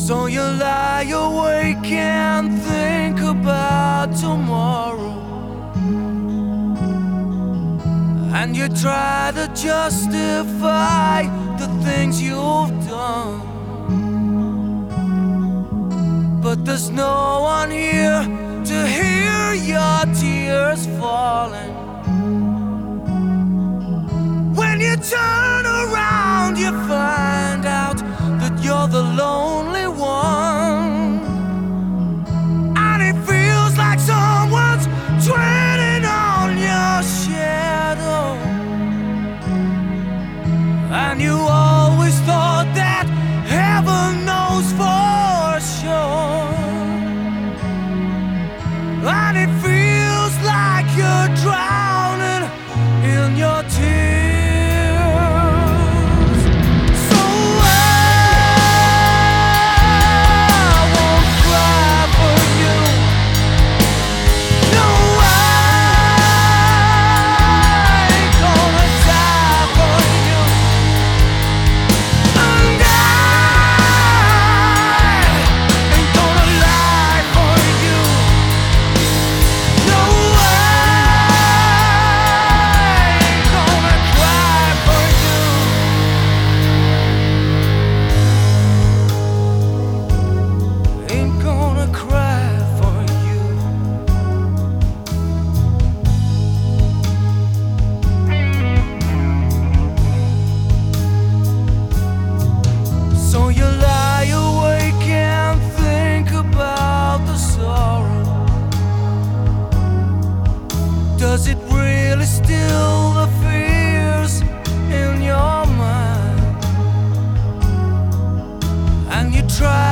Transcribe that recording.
So you lie awake and think about tomorrow, and you try to justify the things you've done. But there's no one here to hear your tears falling. When you turn around, you find out that you're the lonely one, and it feels like someone's treading on your shadow. And you always thought that heaven knows for sure, and it feels like you're drowning in your tears. So you lie awake and think about the sorrow. Does it really still the fears in your mind? And you try